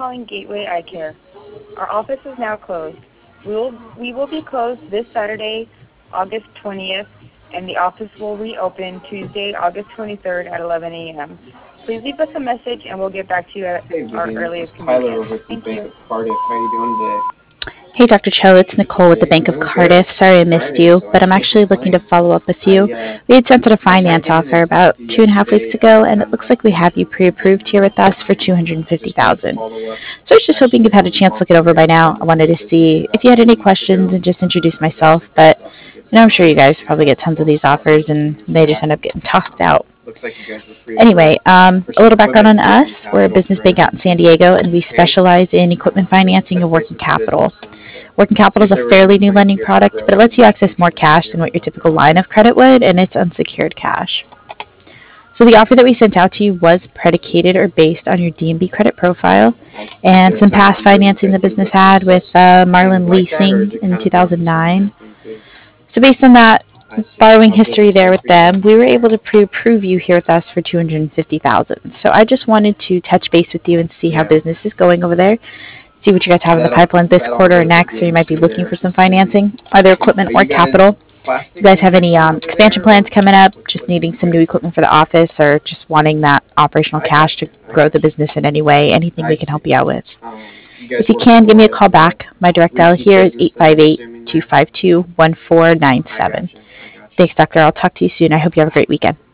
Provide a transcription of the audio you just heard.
calling Gateway Eye Care. Our office is now closed. We will be closed this Saturday, August 20th, and the office will reopen Tuesday, August 23rd at 11 a.m. Please leave us a message, and we'll get back to you at Hey, our Vivian, earliest it's Tyler convenience. over at the Thank Bank you. of Cardiff. How are you doing today? Hey, Dr. Cho, it's Nicole with the Bank of Doing Cardiff. good. Sorry I It's missed Friday, you, so I but I'm can't actually looking to complain. follow up with you. I We had sent out a I tried finance getting offer in touch about with you 2.5 weeks yesterday, ago, but and it looks like we have you pre-approved here with us for just wanted to 250,000. follow up. So I was just hoping you've had a Every chance to look month it you over by guys now. send I us wanted new to see business if about you had 2 any weeks questions and ago. just introduce You guys myself. have been But such a good I'm sure you sport. guys You probably know, get tons of these about offers, 2 and years they just back. end up getting tossed out. Looks like you guys were Anyway, pre-approved for a some little background equipment on for us. working We're a capital business for bank out in San some Diego, and we pay. specialize in equipment financing and Touch base working with the capital. business, and Working capital is a usually we're fairly getting new plans lending here for product, but it growth lets you in the access more future next cash than year. what your typical line of credit would, and it's unsecured cash. So the offer that we sent out to you was predicated or based on your DNB credit profile and Is some that past something you financing the guys do business with had with lines Marlin like that, or Leasing is it in kind of more bespoke 2009. financing too? So based on that I see. borrowing How's history business there going with for you them, guys? we were able to pre-approve you here with us for 250,000. So I just wanted to touch base with you and see how Yeah. business is going over there. See what you guys have in the pipeline this That all quarter or goes with next, the or you might be industry looking for there. some financing, either equipment Are or you guys capital. You plastic guys have any manufacturers over expansion there, plans or coming up, what? just What do needing you some new guys do? equipment for the office, or just wanting that operational cash to I grow the got you. business in any way, anything I we can help see. you out with. You If guys you work can, with a give me a lot call of back. My direct dial repeat here is business, then I'm 858 assuming there. 252 I 1497. gotcha. I gotcha. Thanks, Doctor. I'll talk to you soon. I hope you have a great weekend.